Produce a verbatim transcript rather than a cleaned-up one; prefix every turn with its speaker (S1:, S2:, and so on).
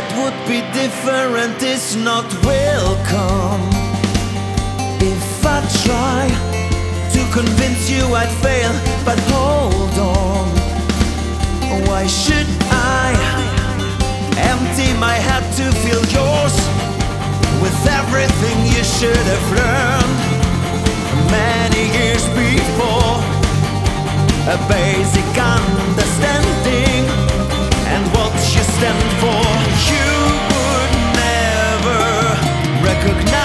S1: would be different is not welcome. If I try to convince you I'd fail, but hold on. Why should I empty my head to fill yours with everything you should have learned many years before? A basic understanding and what you stand for. You would never recognize